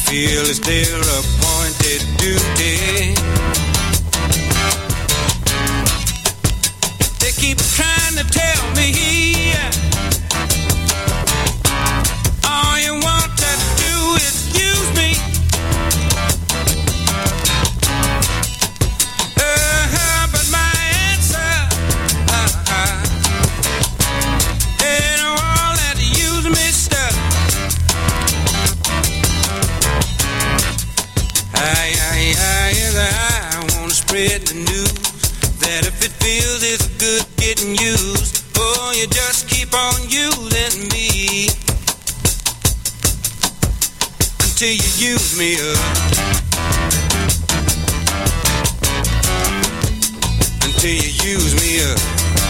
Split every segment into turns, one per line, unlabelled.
feel it's their appointed duty. They keep trying to tell me all you want to do is use me. But my answer ain't all that use me stuff. I wanna spread the news that if it feels it's good getting used, oh, you just keep on using me until you use me up. Until you use me up.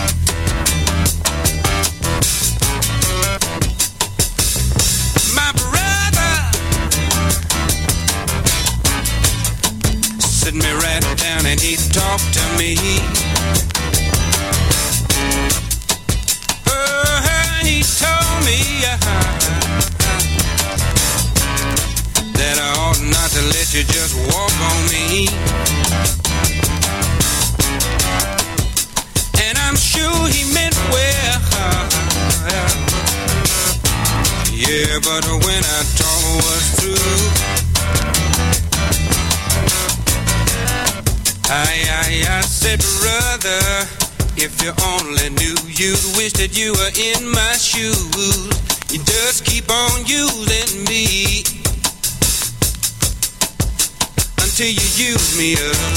My brother sit me right down and he talked to me. He told me that I ought not to let you just walk on me. And I'm sure he meant well. Yeah, but when I talk was true, I said, brother, if you only knew, you'd wish that you were in my shoes. You just keep on using me until you use me up.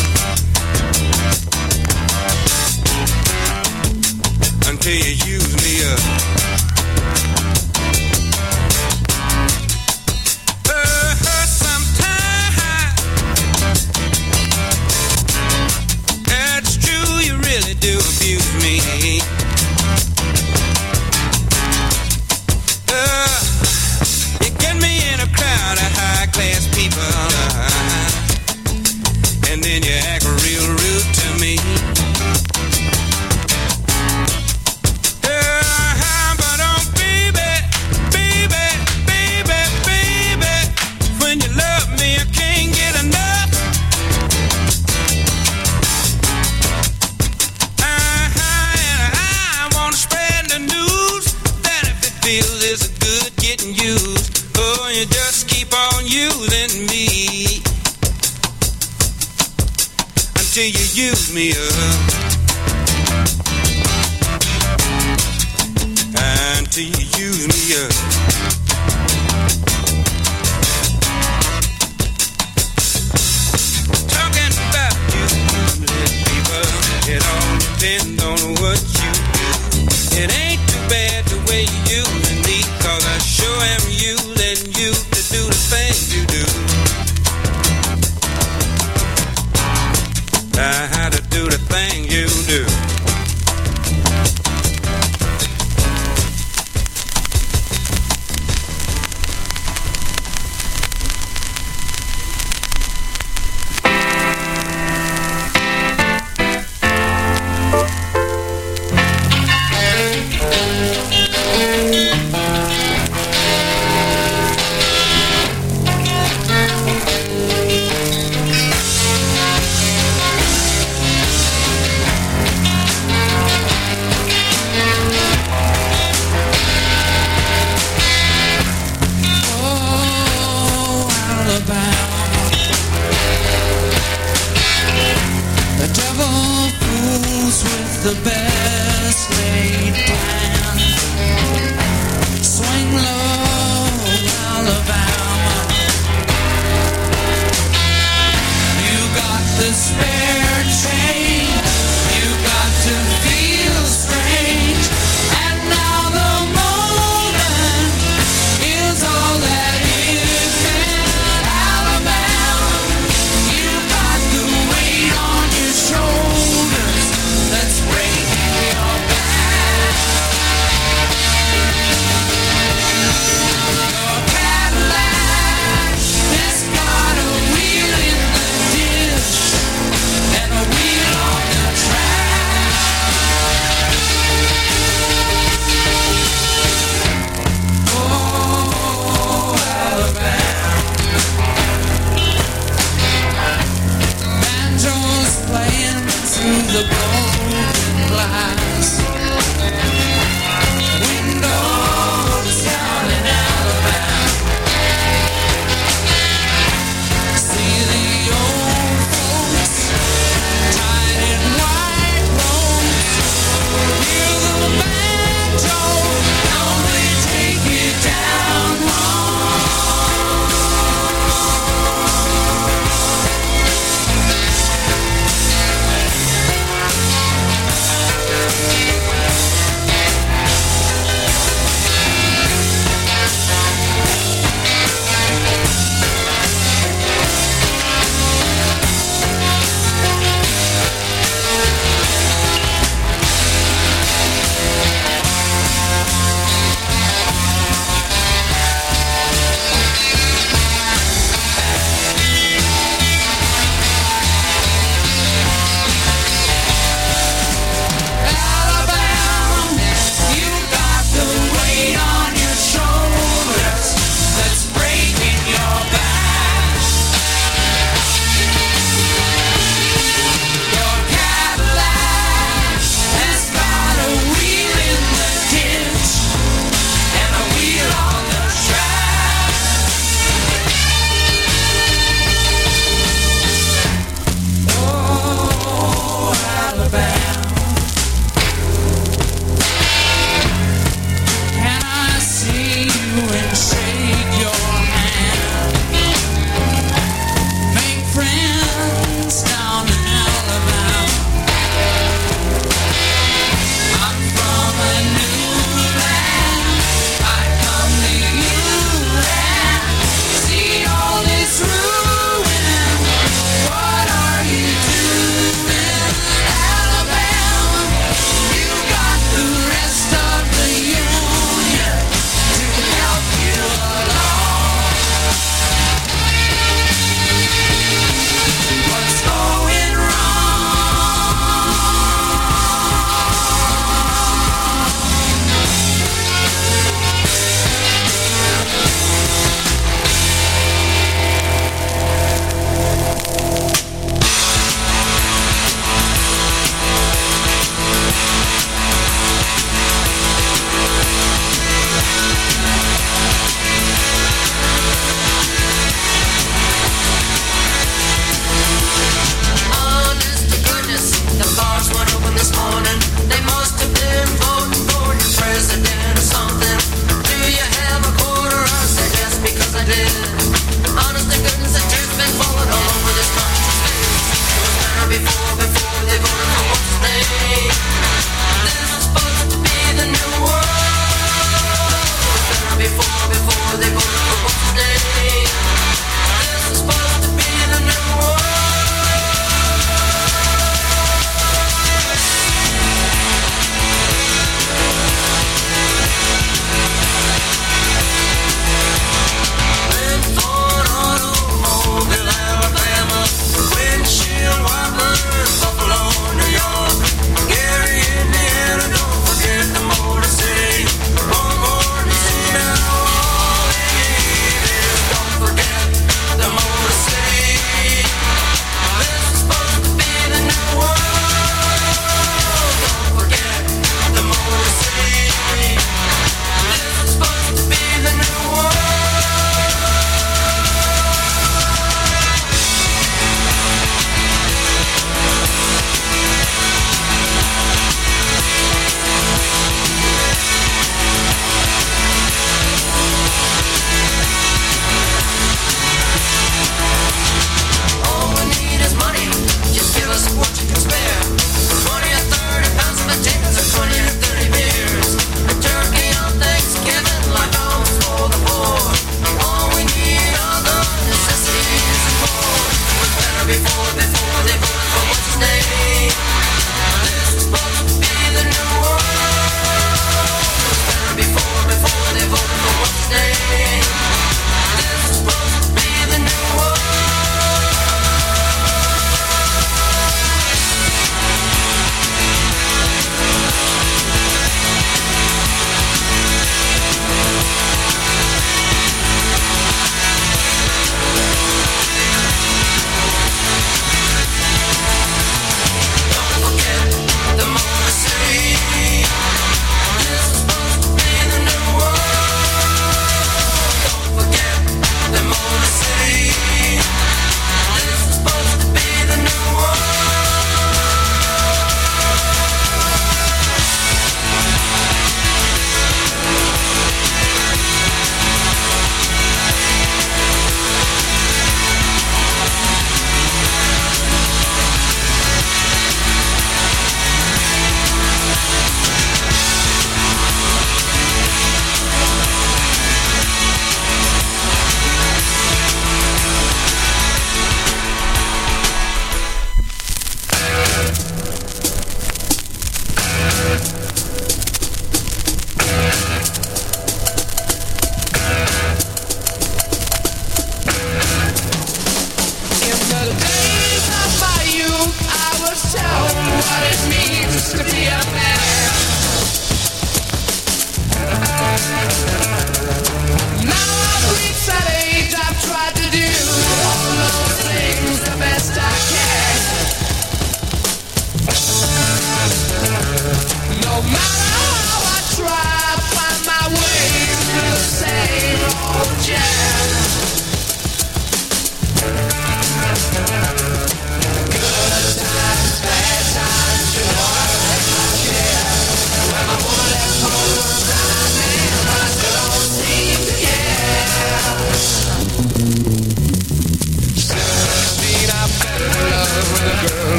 Until you use me up. Do abuse me. You get me in a crowd of high-class people, and then you act real rude to me. But oh, baby, baby, baby, baby, when you love me, I can't get enough. Feels it's good getting used. Oh, you just keep on using me until you use me up. Until you use me up. Talking about you, people, it all depends on what you do. It ain't too bad the way you using me, 'cause I sure am using you to do the things you do. How to do the thing you do.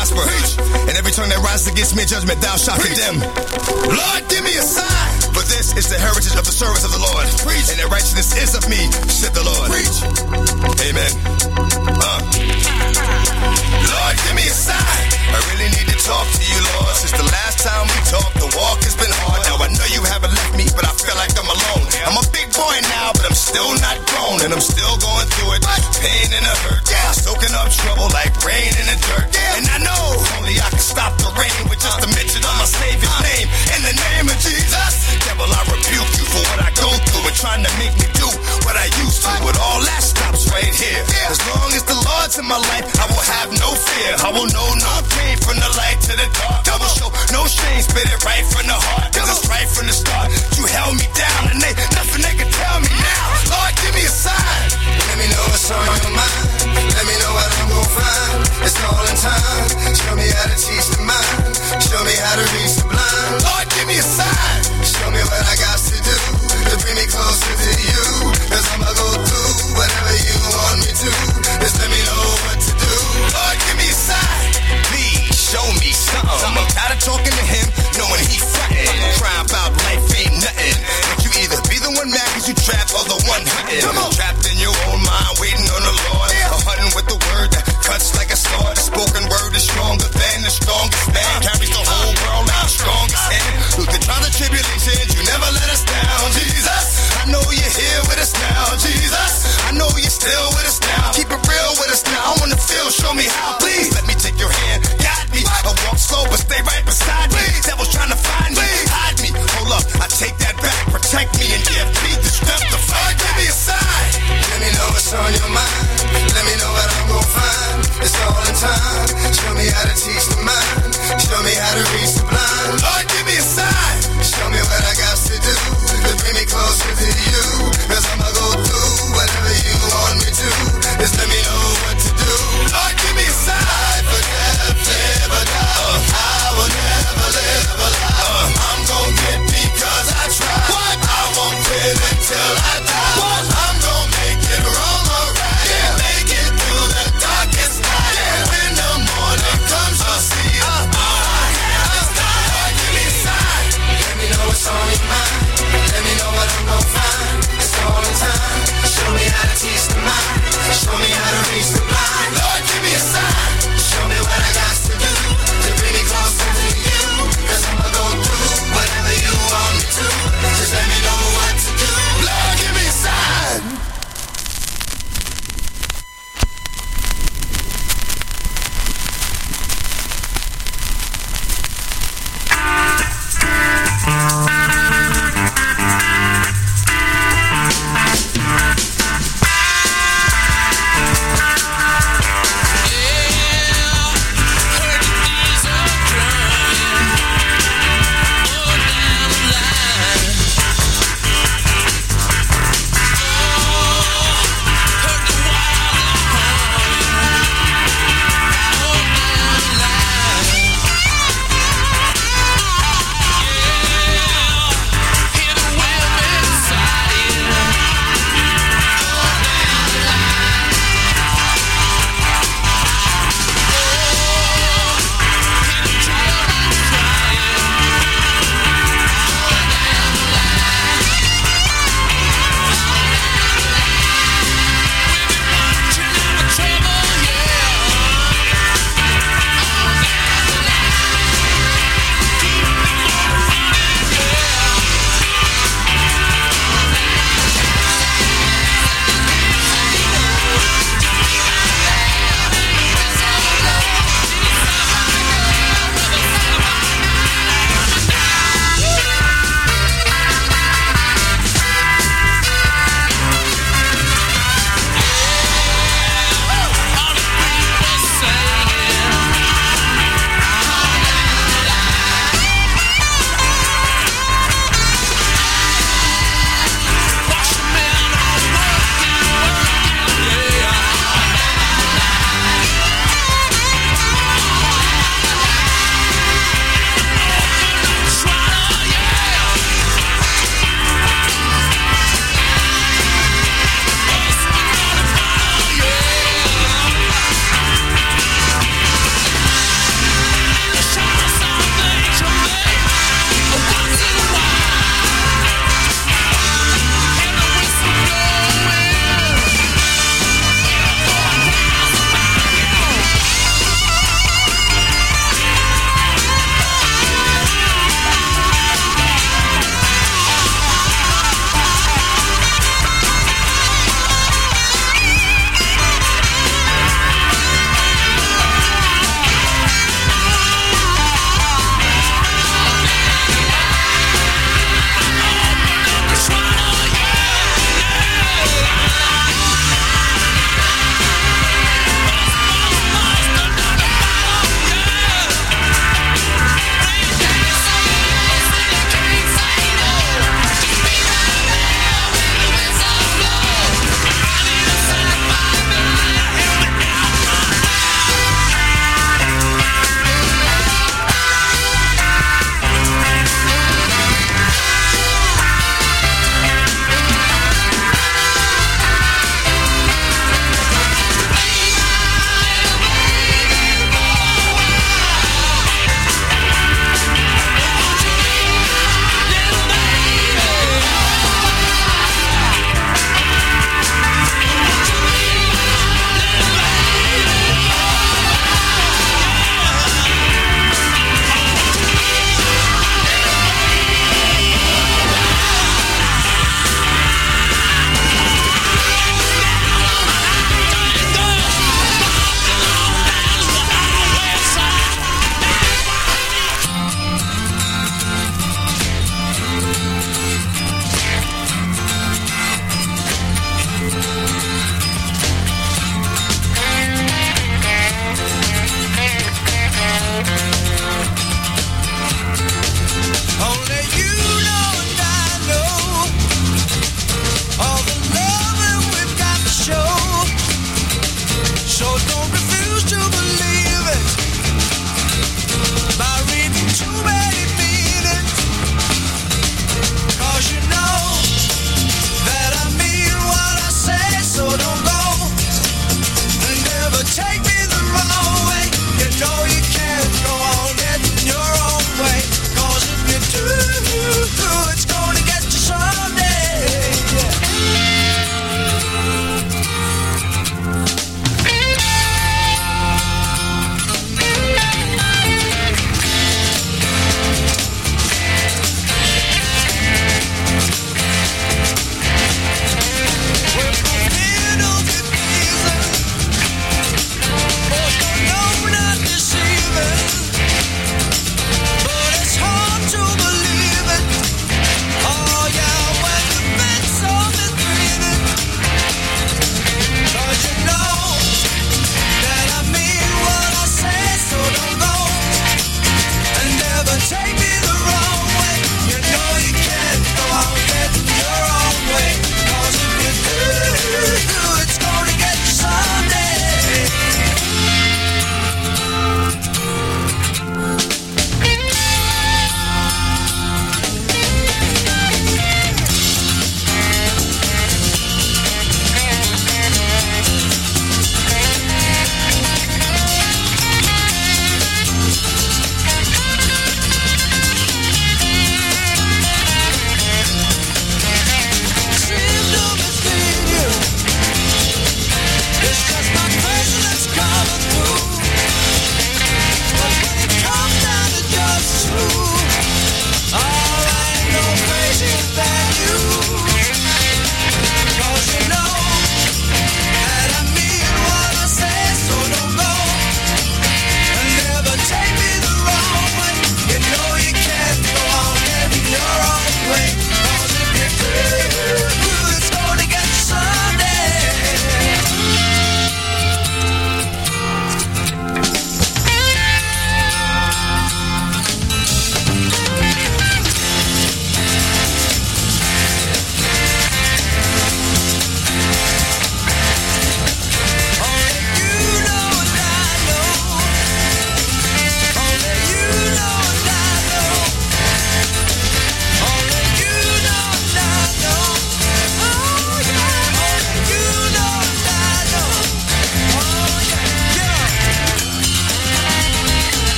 prosper. And every tongue that rises against me in judgment, thou shalt condemn. Lord, give me a sign. For this is the heritage of the service of the Lord. And the righteousness is of me, said the Lord. Amen. Lord, give me a sign. I really need to talk to you, Lord. Since the last time we talked, the walk has been hard. Now I know you haven't left me, but I feel like I'm alone. I'm a big boy now, but I'm still not grown. And I'm still going through it. Pain and a hurt. Soaking up trouble like rain in the dirt. And I know only I can stop the rain with just a mention of my Savior's name. In the name of Jesus. Devil, I rebuke you for what I go through and trying to make me do what I used to. But all that stops right here. As long as the Lord's in my life, I will have no fear. I will know no pain from the light to the dark. I will show no shame, spit it right from the heart. Cause it's right from the start. You held me down and they nothing they can tell me now. Lord, give me a sign. Let me know what's on your mind. Let me know what I'm gonna find. It's all in time. Show me how to teach the mind. Show me how to reach the blind. Lord, give me a sign. Show me what I got to do to bring me closer to you. Cause I'ma go through whatever you want me to. Just let me know what to do. Lord, give me a sign. Please show me something. I'm tired of talking to him, knowing he frontin'. Crying about life ain't nothing. But you either be the one mad cause you trapped or the one hunting. Trapped in your own mind, waiting on the Lord. Or hunting with the word that cuts like a sword. The spoken word is stronger than the strongest man. Carries the whole world like the strongest hand. Through the trials and tribulations, you never let us down. Jesus, I know you're here with us now. Jesus, I know you're still with us now. Keep it real with us now. I wanna feel, show me how. Please let me take your hand, guide me. I walk slow, but stay right beside me. Devil's trying to find me, hide me. Hold up, I take that back. Protect me and give me the strength to fight. Give me a sign.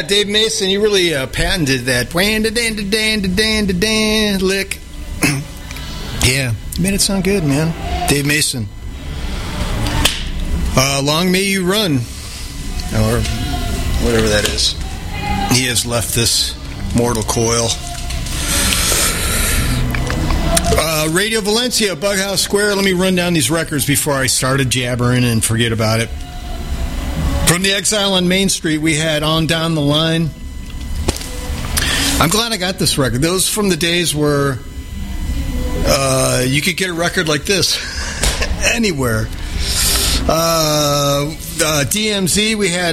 Dave Mason, he really patented that lick. Yeah, made it sound good, man. Dave Mason. Long may you run, or whatever that is. He has left this mortal coil. Radio Valencia, Bughouse Square. Let me run down these records before I started jabbering and forget about it. From the Exile on Main Street, we had On Down the Line. I'm glad I got this record. Those from the days where you could get a record like this anywhere. DMZ, we had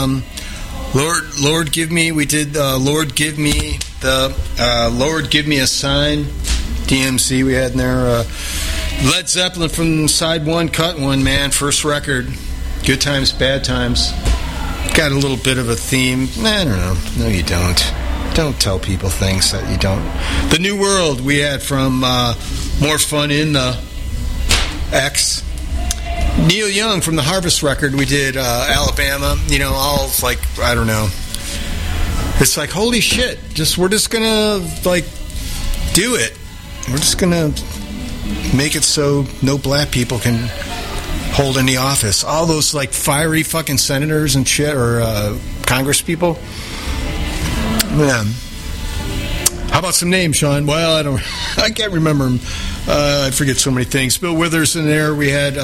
Lord Give Me. We did Lord Give Me the Lord Give Me a Sign. DMC we had in there. Led Zeppelin from Side 1, Cut 1, man. First record. Good Times, Bad Times. Got a little bit of a theme. I don't know. No, you don't. Don't tell people things that you don't. The New World we had from More Fun in the X. Neil Young from the Harvest record. We did Alabama. You know, all like, I don't know. It's like, holy shit. We're just going to, like, do it. We're just going to make it so no black people can hold any office. All those, like, fiery fucking senators and shit, or Congress people. Yeah. How about some names, Sean? Well, I can't remember them. I forget so many things. Bill Withers in there. We had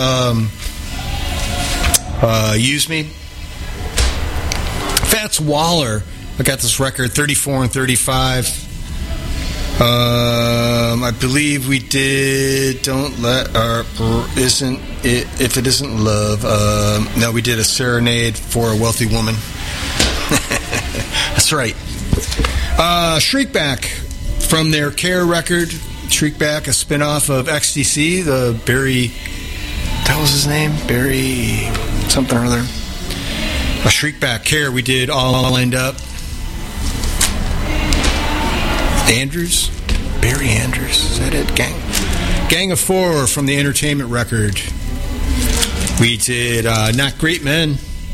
Use Me. Fats Waller. I got this record, 34 and 35. I believe we did Don't Let Isn't It If It Isn't Love. No, we did A Serenade for a Wealthy Woman. That's right. Shriekback from their Care record. Shriekback, a spin-off of XTC, the Barry, that was his name? Barry something or other. A Shriekback, Care, we did All Lined Up. Andrews? Barry Andrews, is that it? Gang of Four from the Entertainment record. We did Not Great Men.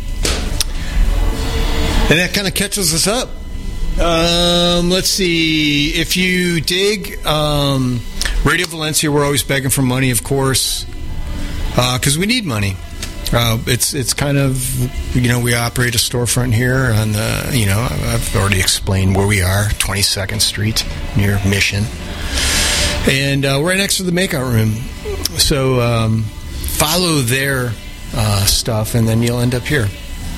And that kind of catches us up. Let's see. If you dig Radio Valencia, we're always begging for money, of course, because we need money. It's kind of, you know, we operate a storefront here on the, you know, I've already explained where we are, 22nd Street near Mission, and we're right next to the makeout room. So follow their stuff, and then you'll end up here.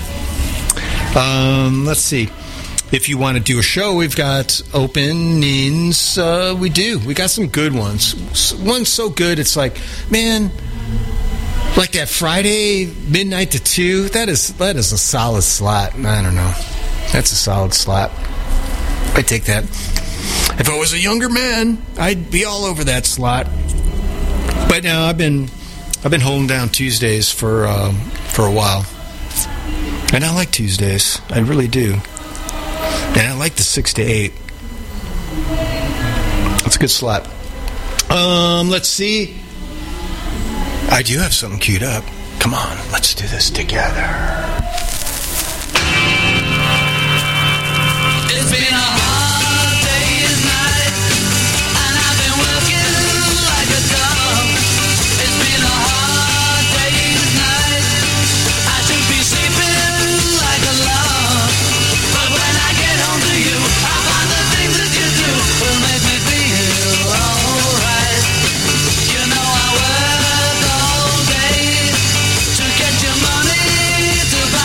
Let's see. If you want to do a show, we've got openings. We do. We got some good ones. One's so good, it's like, man, like that Friday, midnight to 2, that is a solid slot. I don't know. That's a solid slot. I'd take that. If I was a younger man, I'd be all over that slot. But now I've been holding down Tuesdays for a while. And I like Tuesdays. I really do. And I like the 6 to 8. That's a good slot. Let's see. I do have something queued up. Come on, let's do this together. It's been a hard day's night, and I've been working like a dog. It's been a hard day's night. I should be sleeping like a log. But when I get home to you, I find the things that you do will make me feel alright. You know I work all day to get your money to buy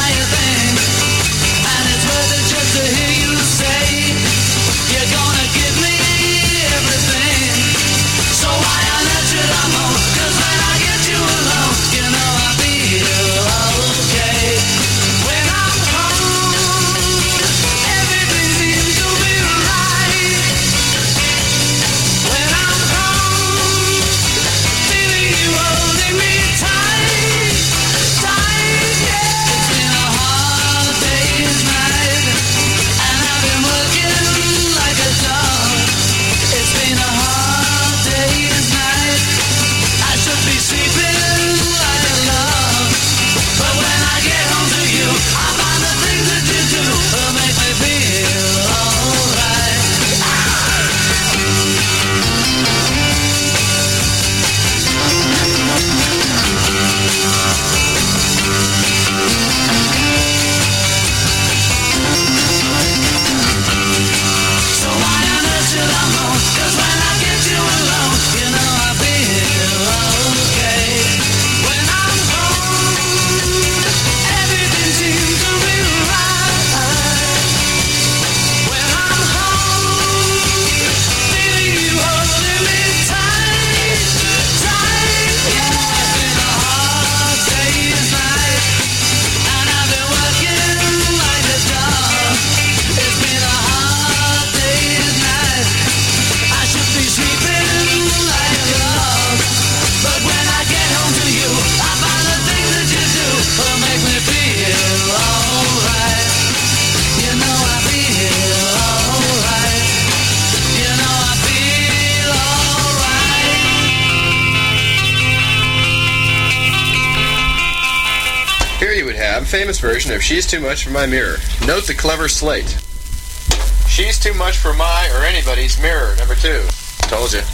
famous version of She's Too Much for My Mirror. Note the clever slate. She's too much for my or anybody's mirror, number 2. Told you.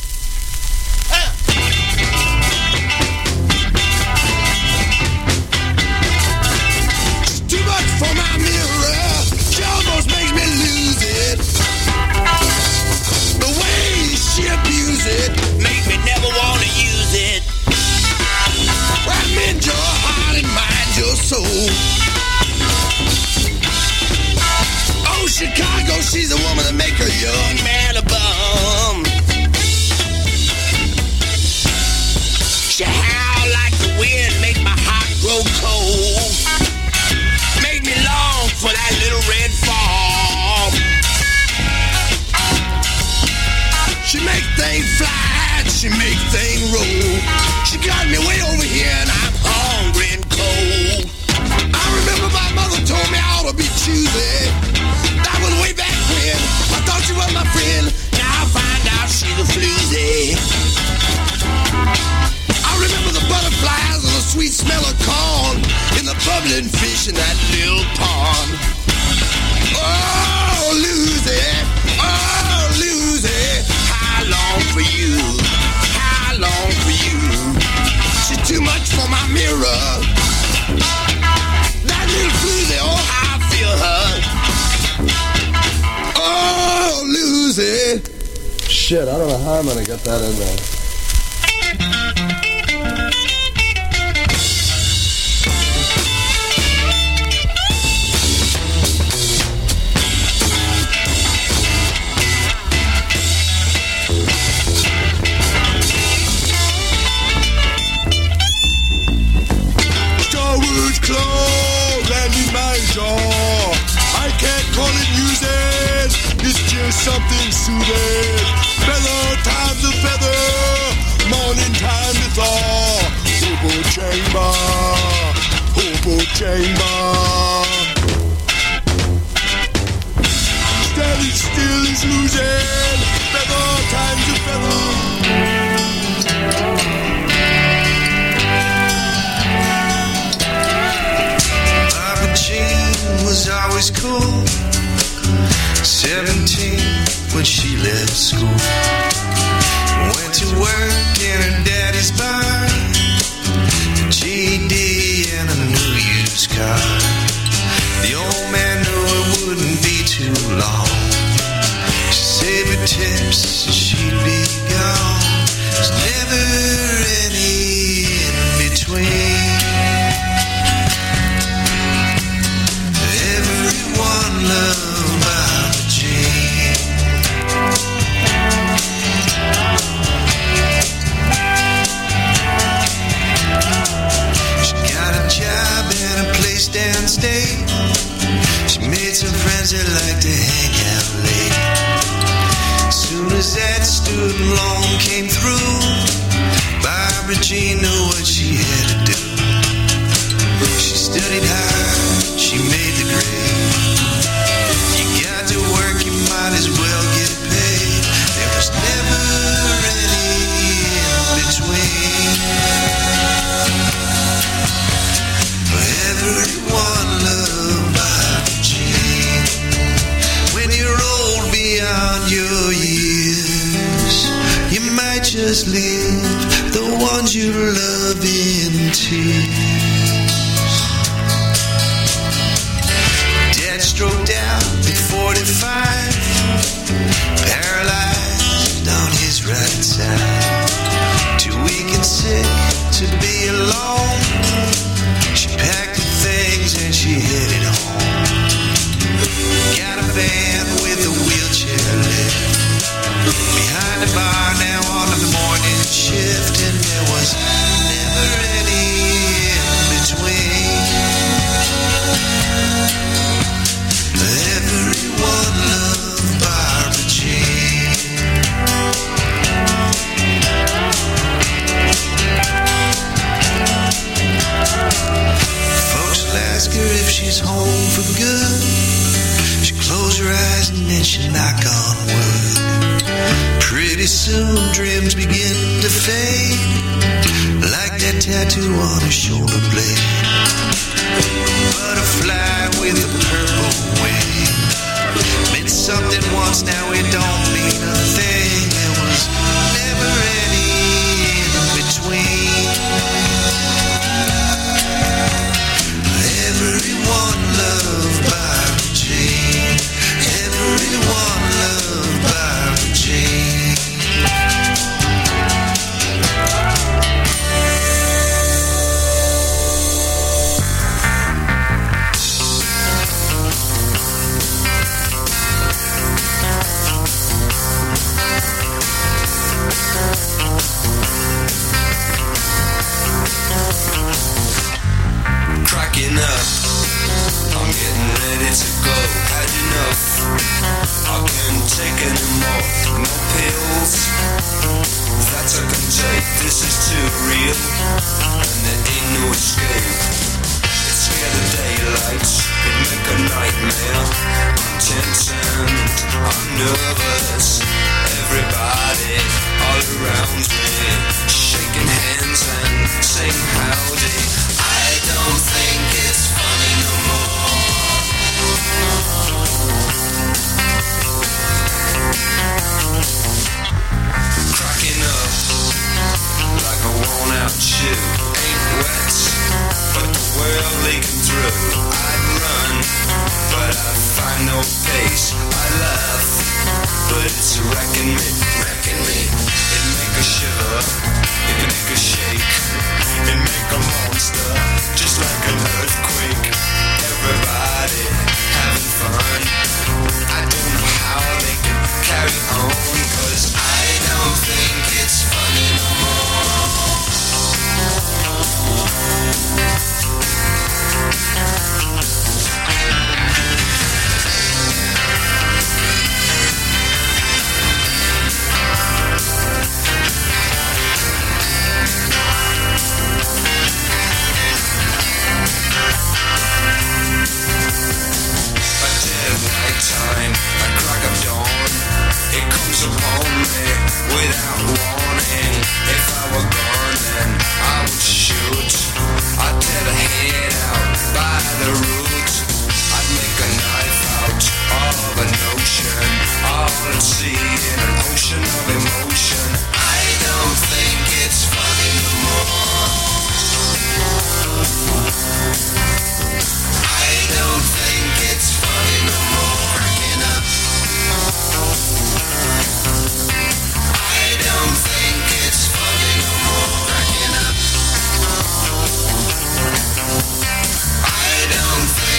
Too much for my mirror. She almost makes me lose it. The way she abuse it make me never want to use it. Right in your heart and mind, your soul. Oh, Chicago, she's the woman that make a young man a bum. She howl like the wind, make my heart grow cold. Make me long for that little red fall. She make things fly, she make things roll. She got me way over here and I'm hungry and cold. I remember my mother told me I ought to be choosy. That was way back when. I thought you were my friend. Now I find out she's a floozy. I remember the butterflies and the sweet smell of corn and the bubbling fish in that little pond. Oh, Lucy, oh, Lucy, how long for you? How long for you? She's too much for my mirror. That little floozy, oh, how I feel her. Oh, Lucy.
Shit, I don't know how I'm gonna get that in there.
I can't call it music, it's just something soothing. Feather time's a feather, morning time to thaw. Hobo chamber, hobo chamber. Standing still is losing, feather time's a feather. Was always cool. 17 when she left school. Went to work in her daddy's bar. A GED and a new used car. The old man knew it wouldn't be too long. She saved her tips and she'd be gone. There's never any in between. Everyone loved Barbara Jean. She got a job in a place downstate. She made some friends that liked to hang out late. Soon as that student loan came through, Barbara Jean knew what she had to do. She studied hard, she made the grade. You got to work, you might as well get paid. There was never any in between. Everyone loved Barbara Jean. When you're old beyond your years, you might just leave the ones you love in tears. Stroked out at 45, paralyzed on his right side. Too weak and sick to be alone. She packed her things and she headed home. Got a van with a wheelchair lift. Behind the bar now on the morning shift, and there was never any in between. Everyone loved Barbara Jean. Folks will ask her if she's home for good. She
Close your eyes and then you knock on wood. Pretty soon dreams begin to fade, like that tattoo on a shoulder blade. Butterfly with a purple wing meant something once, now it don't mean a thing. There was never any in between. Everyone loved Byron Jean. Everyone loved Byron Jean. Cracking up, I'm getting ready to go. Had enough, I can't take any more. No pills that I can take. This is too real, and there ain't no escape. It scare the daylight, it make a nightmare. I'm tense and I'm nervous. Everybody all around me shaking hands and saying howdy. I don't think it's funny no more. Cracking up like a worn out shoe. Ain't wet, but the world leaking through. I'd run, but I find no pace. I laugh, but it's wrecking me, wrecking me. It make a shiver, it make a shake, it make a monster, just like an earthquake. Everybody having fun. I don't know how they can carry on, 'cause I don't think it's funny no more. Time, a crack of dawn, it comes upon me without warning. If I were gone, then I would shoot. I'd tear the head out by the root. I'd make a knife out of an ocean, all at sea in an ocean of emotion. I don't think it's funny no more. I don't think it's funny no more. I don't think it's funny no more. Cracking up. I don't think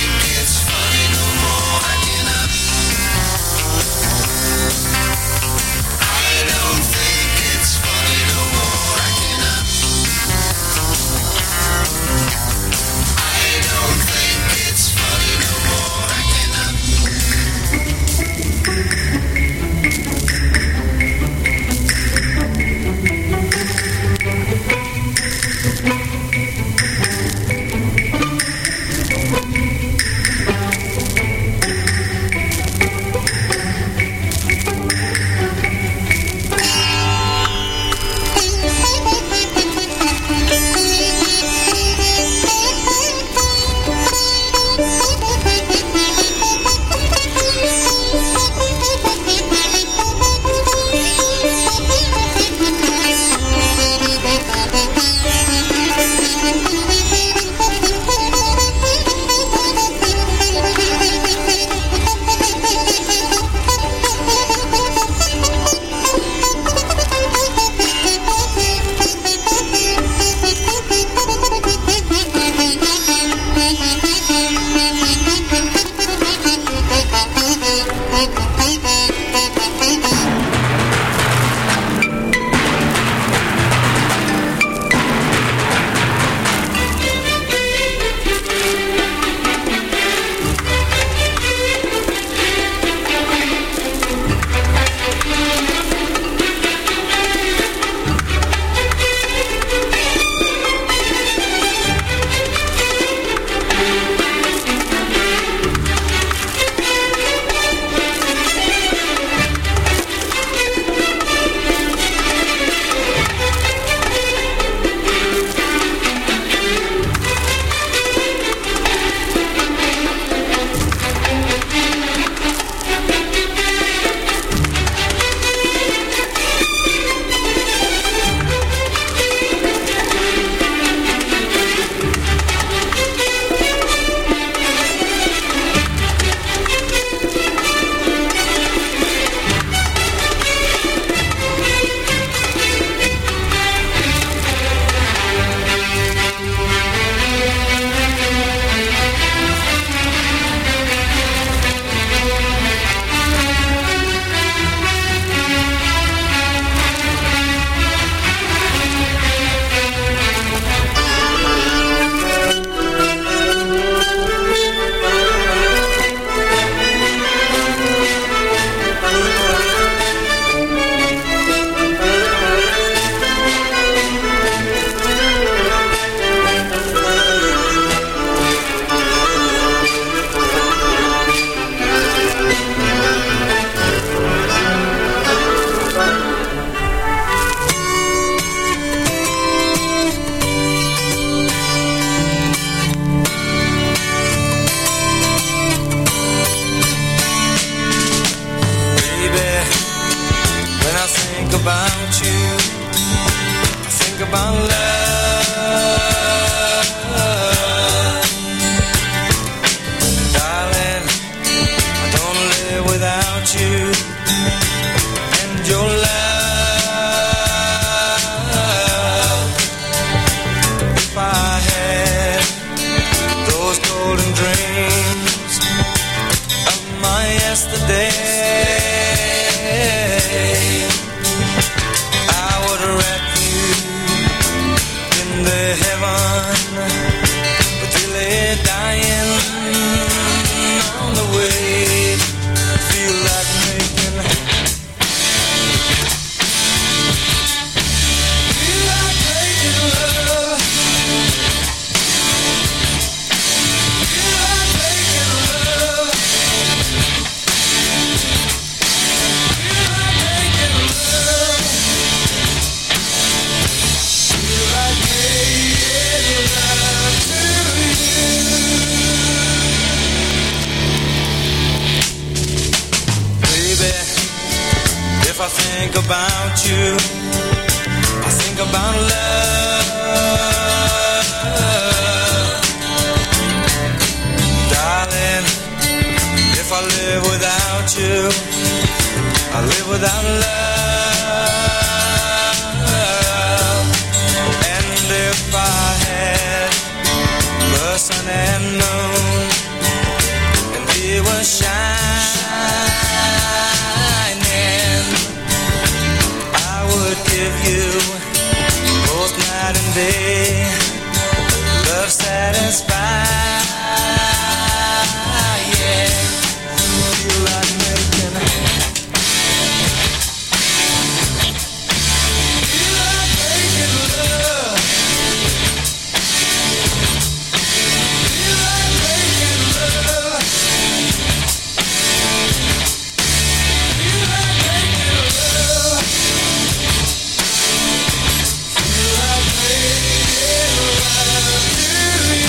yesterday. I would wrap you in the heaven, but you lay dying on the way. Feel like making, feel like making love. Feel like making love. Feel like making love. Feel like making love to you. Baby, if I think about you, I think about love. Darling, if I live without you, I live without love. And if I had the sun and moon, and they were shining, I would give you both night and day love satisfied. Yeah, feel like making, feel like making love. Feel like making love. Feel like making love. Feel like making love to you.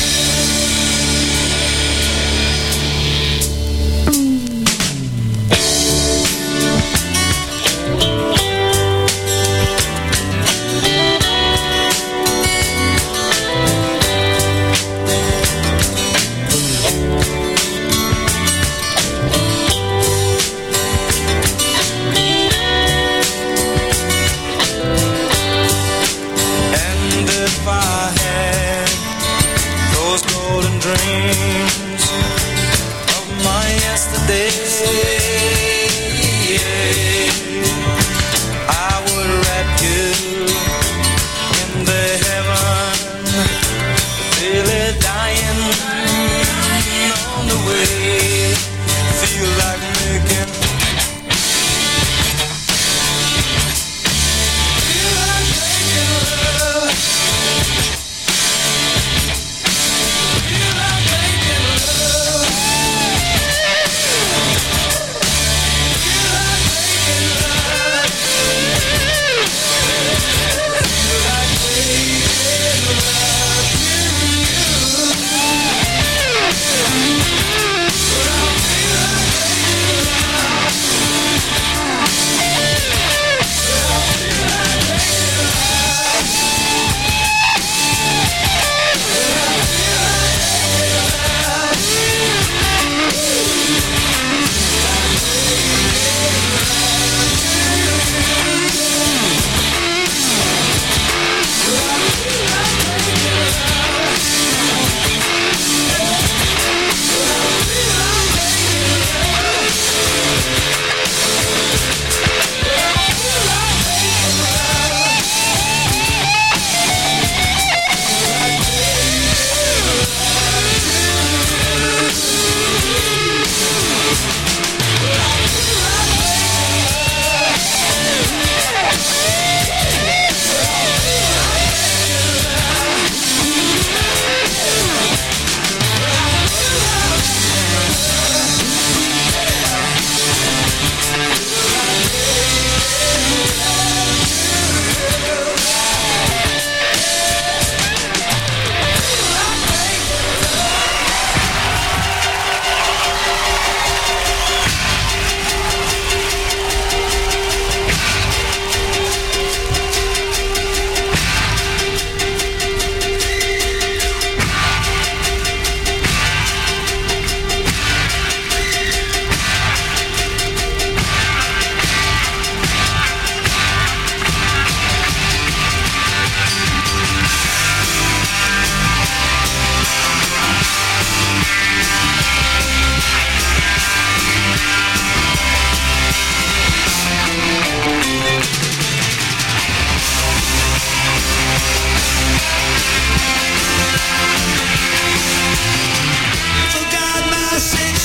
And if I had those golden dreams of my yesterday, I would wrap you in the heaven, feel it dying on the way. Feel like making, feel like making love. Feel like making love.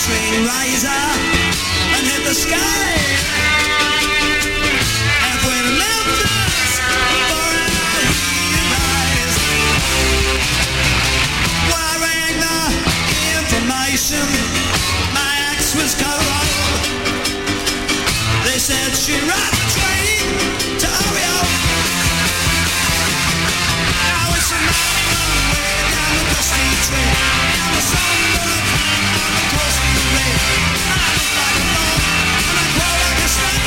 string riser and hit the sky. Halfway to Memphis for an realize. When I rang the information, my axe was cold. They said she'd ride the train to Oreo. I was a long way down the dusty train, and the sun was on the coast of the rain. I looked like a dog, and I crawled like a snake.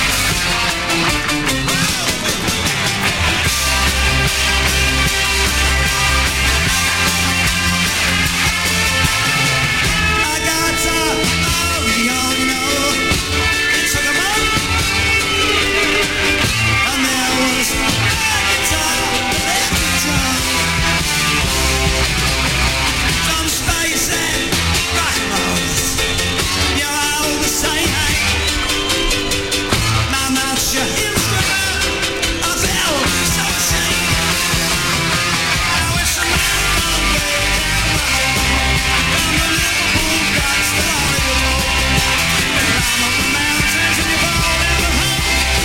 I got Oreo, you know. It took a month, and there was a guitar, electric drum, some space and rock and rolls. You're all the same, my mouth's your instrument. I felt so ashamed. I wish I might have gone way down the Liverpool docks to Oreo Road. Climb up the mountains and you fall in the hole.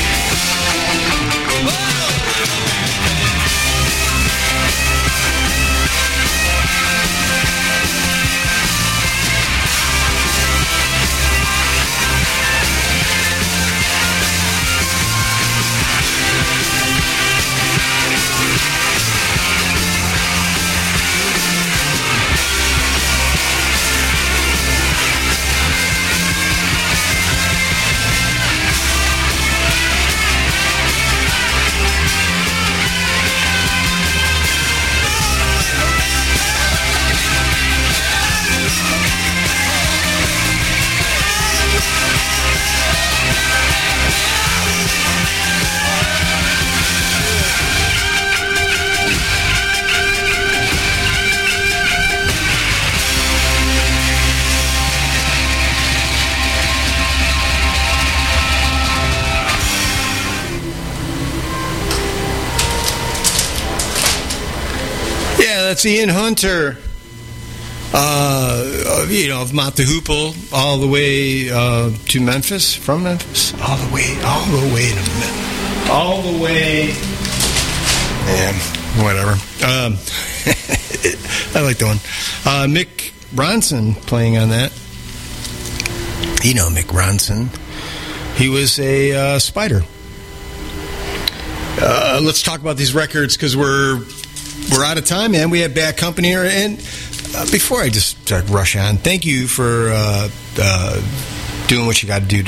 Yeah, that's Ian Hunter. Of Mott the Hoople, all the way to Memphis, from Memphis, all the way to Memphis, all the way. Man, whatever. I like that one. Mick Ronson playing on that. You know Mick Ronson. He was a Spider. Let's talk about these records because we're out of time, man. We have Bad Company here, and before I just rush on, thank you for doing what you got to do.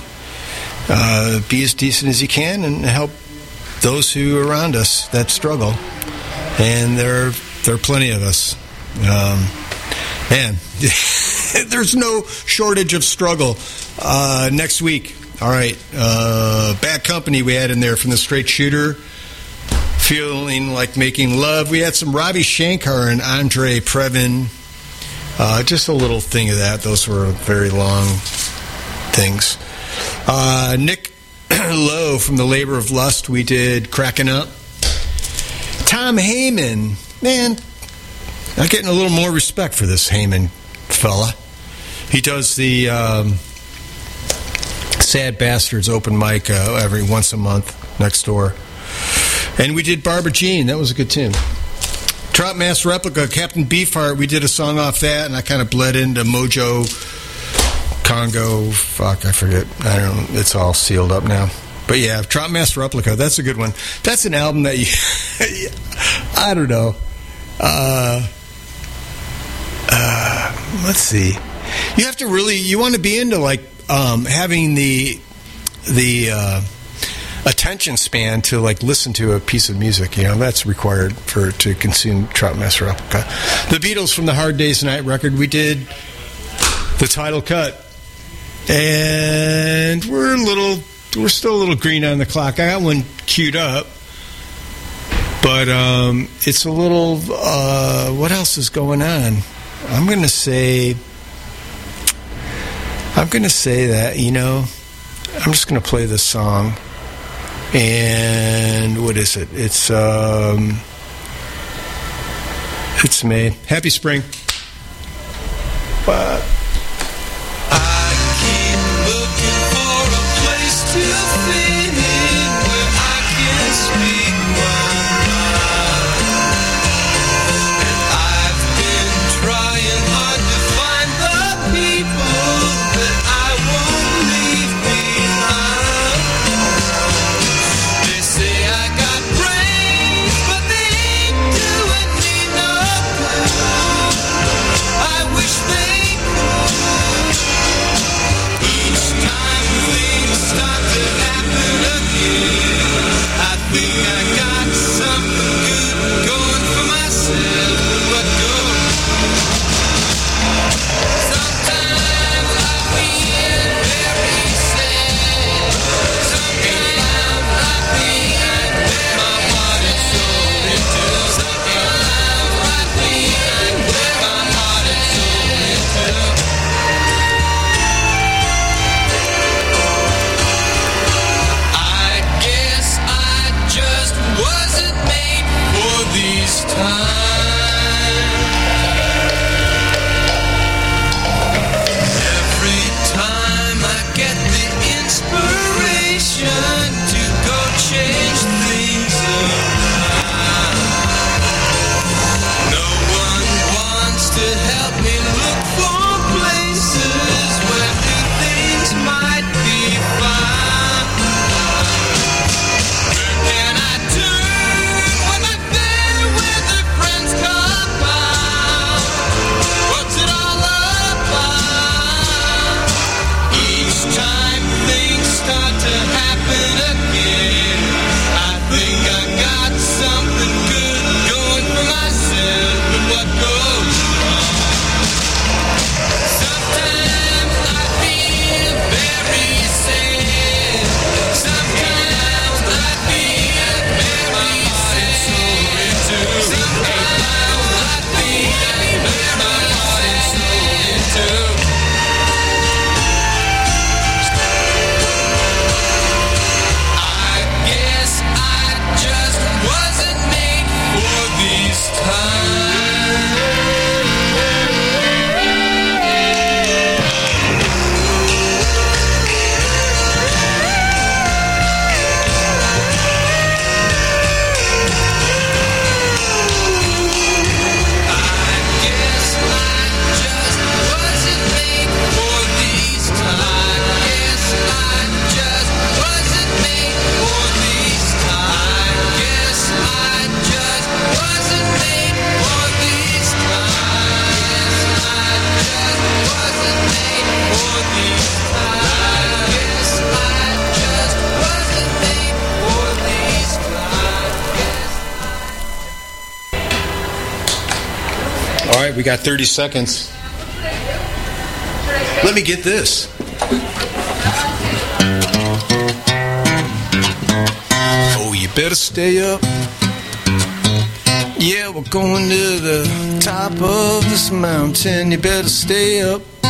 Be as decent as you can and help those who are around us that struggle. And there are plenty of us. Man, there's no shortage of struggle. Next week, all right, Bad Company we had in there from the Straight Shooter. Feeling Like Making Love. We had some Ravi Shankar and Andre Previn. Just a little thing of that. Those were very long things. Nick Lowe from the Labor of Lust. We did Cracking Up. Tom Heyman. Man, I'm getting a little more respect for this Heyman fella. He does the Sad Bastards open mic every once a month next door. And we did Barbara Jean. That was a good tune. Trout Mass Replica, Captain Beefheart. We did a song off that, and I kind of bled into Mojo Congo. Fuck, I forget. I don't know. It's all sealed up now. But yeah, Trout Mass Replica. That's a good one. That's an album that you... I don't know. Let's see. You have to really... You want to be into, like, having the attention span to like listen to a piece of music, that's required to consume Trout Mass Replica. The Beatles from the Hard Day's Night record, we did the title cut, and we're still a little green on the clock. I got one queued up, but it's a little. What else is going on? I'm gonna say that I'm just gonna play this song. And what is it? It's May. Happy spring. right, we got 30 seconds. Let me get this. Oh, you better stay up. Yeah, we're going to the top of this mountain. You better stay up.